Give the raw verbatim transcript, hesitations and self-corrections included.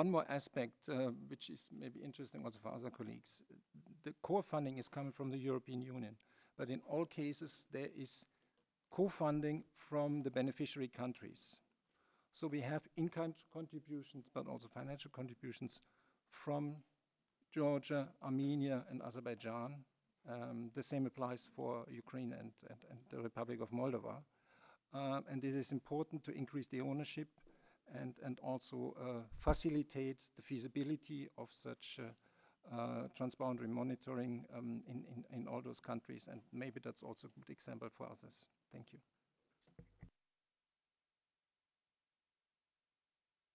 one more aspect, uh, which is maybe interesting also for other colleagues. The core funding is coming from the European Union, but in all cases there is co-funding from the beneficiary countries. So we have in-kind contributions, but also financial contributions from Georgia, Armenia, and Azerbaijan. Um, the same applies for Ukraine and, and, and the Republic of Moldova. Um, and it is important to increase the ownership and, and also uh, facilitate the feasibility of such uh, uh, transboundary monitoring um, in, in, in all those countries. And maybe that's also a good example for others. Thank you.